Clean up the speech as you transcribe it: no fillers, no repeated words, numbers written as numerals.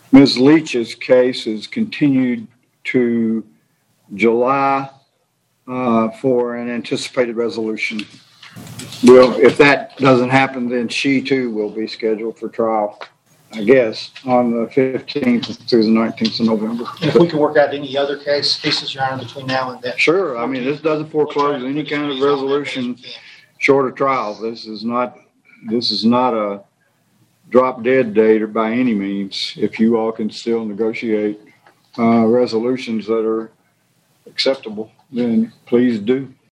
Ms. Leach's case is continued to July for an anticipated resolution. Well, if that doesn't happen, then she too will be scheduled for trial, I guess, on the 15th through the 19th of November. And if we can work out any other cases, Your Honor, between now and then. Sure. I mean, this doesn't foreclose any kind of resolution short of trial. This is not a drop dead date or by any means. If you all can still negotiate resolutions that are acceptable, then please do.